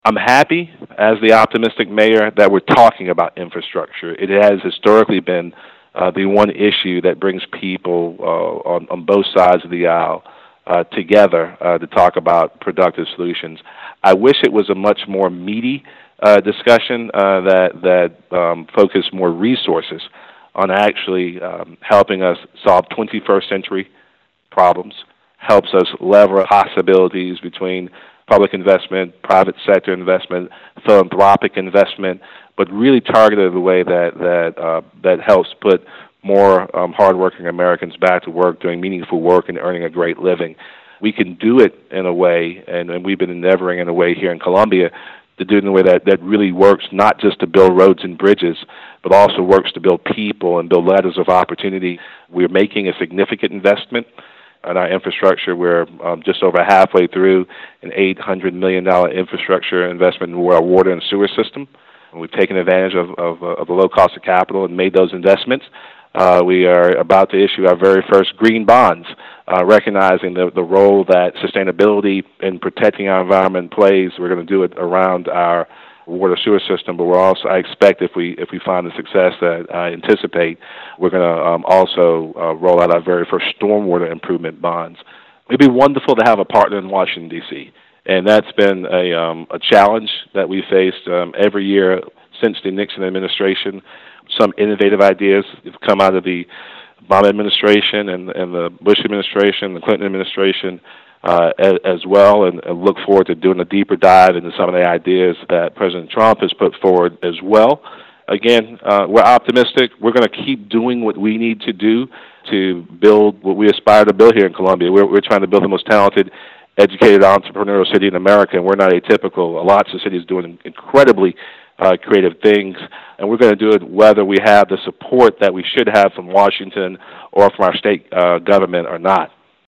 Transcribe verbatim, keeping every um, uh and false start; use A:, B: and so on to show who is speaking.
A: I'm happy, as the optimistic mayor, that we're talking about infrastructure. It has historically been uh, the one issue that brings people uh, on, on both sides of the aisle uh, together uh, to talk about productive solutions. I wish it was a much more meaty uh, discussion uh, that that um, focused more resources on actually um, helping us solve twenty-first century problems, helps us lever possibilities between public investment, private sector investment, philanthropic investment, but really targeted in a way that that uh, that helps put more um, hardworking Americans back to work, doing meaningful work and earning a great living. We can do it in a way, and, and we've been endeavoring in a way here in Columbia to do it in a way that, that really works not just to build roads and bridges, but also works to build people and build ladders of opportunity. We're making a significant investment in our infrastructure. We're um, just over halfway through an eight hundred million dollars infrastructure investment in our water and sewer system. And we've taken advantage of, of, uh, of the low cost of capital and made those investments. Uh, we are about to issue our very first green bonds, uh, recognizing the, the role that sustainability in protecting our environment plays. We're going to do it around our water sewer system, but we're also, I expect if we if we find the success that I anticipate, we're going to um, also uh, roll out our very first stormwater improvement bonds. It'd be wonderful to have a partner in Washington, D C, and that's been a, um, a challenge that we faced um, every year since the Nixon administration. Some innovative ideas have come out of the Obama administration and, and the Bush administration, the Clinton administration, uh, as, as well, and, and look forward to doing a deeper dive into some of the ideas that President Trump has put forward as well. Again, uh, we're optimistic. We're going to keep doing what we need to do to build what we aspire to build here in Columbia. We're, we're trying to build the most talented, educated, entrepreneurial city in America, and we're not atypical. Lots of cities doing incredibly uh, creative things, and we're going to do it whether we have the support that we should have from Washington or from our state uh, government or not.